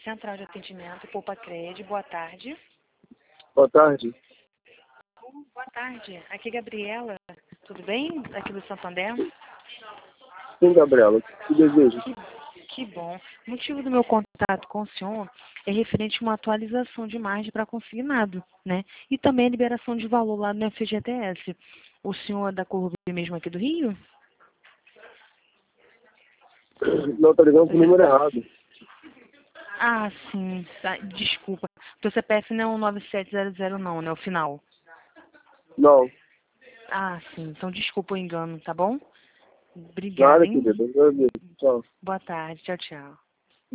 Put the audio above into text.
Central de Atendimento, Poupa Cred, boa tarde. Boa tarde. Boa tarde, aqui é Gabriela, tudo bem? Aqui do Santander? Sim, Gabriela, o que deseja? Que bom. O motivo do meu contato com o senhor é referente a uma atualização de margem para consignado, né? E também a liberação de valor lá no FGTS. O senhor é da Corrupção mesmo aqui do Rio? Não, tá ligando pro número errado. Ah, sim, desculpa. O CPF não é um 9700 não, né? O final. Não, Ah, sim. Então desculpa o engano, tá bom? Obrigada, nada, hein? querida. Eu agradeço. Tchau. Boa tarde. Tchau, tchau.